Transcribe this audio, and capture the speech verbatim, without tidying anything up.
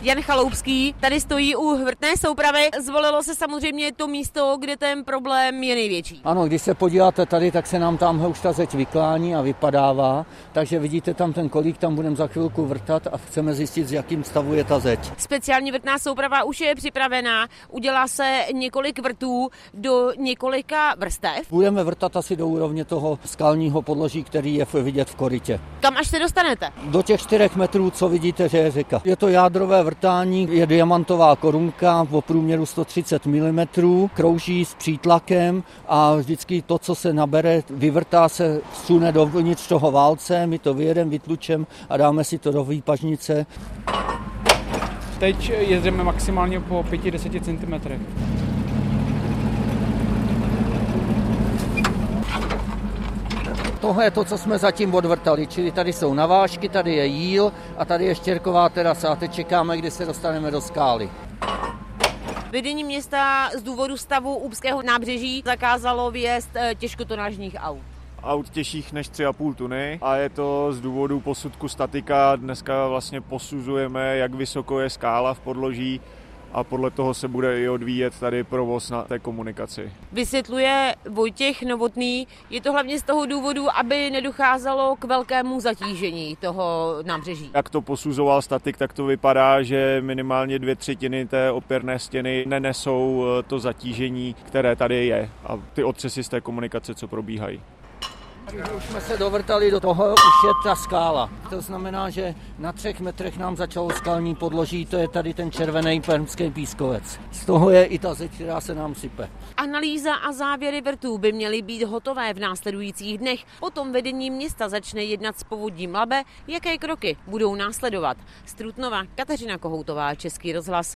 Jan Chaloupský tady stojí u vrtné soupravy. Zvolilo se samozřejmě to místo, kde ten problém je největší. Ano, když se podíváte tady, tak se nám tamhle už ta zeď vyklání a vypadává, takže vidíte tam ten kolík, tam budeme za chvilku vrtat a chceme zjistit, z jakým stavu je ta zeď. Speciální vrtná souprava už je připravená, udělá se několik vrtů do několika vrstev. Budeme vrtat asi do úrovně toho skalního podloží, který je vidět v korytě. Kam až se dostanete? Do těch čtyřech metrů, co vidíte, že je řeka. Je to jádrové vrtání, je diamantová korunka v průměru sto třicet milimetrů, krouží s přítlakem a vždycky to, co se nabere, vyvrtá se, sune dovnitř toho válce, my to vyjedeme, vytlučem a dáme si to do výpažnice. Teď jezdíme maximálně po pěti až deseti centimetrech. Tohle je to, co jsme zatím odvrtali, čili tady jsou navážky, tady je jíl a tady je štěrková terasa a teď čekáme, kdy se dostaneme do skály. Vedení města z důvodu stavu úpského nábřeží zakázalo vjezd těžkotonážních aut. Aut těžších než tři a půl tuny a je to z důvodu posudku statika. Dneska vlastně posuzujeme, jak vysoko je skála v podloží a podle toho se bude i odvíjet tady provoz na té komunikaci. Vysvětluje Vojtěch Novotný, je to hlavně z toho důvodu, aby nedocházelo k velkému zatížení toho nábřeží. Jak to posuzoval statik, tak to vypadá, že minimálně dvě třetiny té opěrné stěny nenesou to zatížení, které tady je a ty otřesy z té komunikace, co probíhají. Už jsme se dovrtali do toho, už je ta skála. To znamená, že na třech metrech nám začalo skalní podloží, to je tady ten červený permský pískovec. Z toho je i ta zeď, která se nám sype. Analýza a závěry vrtů by měly být hotové v následujících dnech. Potom vedení města začne jednat s povodím Labe, jaké kroky budou následovat. Z Trutnova Kateřina Kohoutová, Český rozhlas.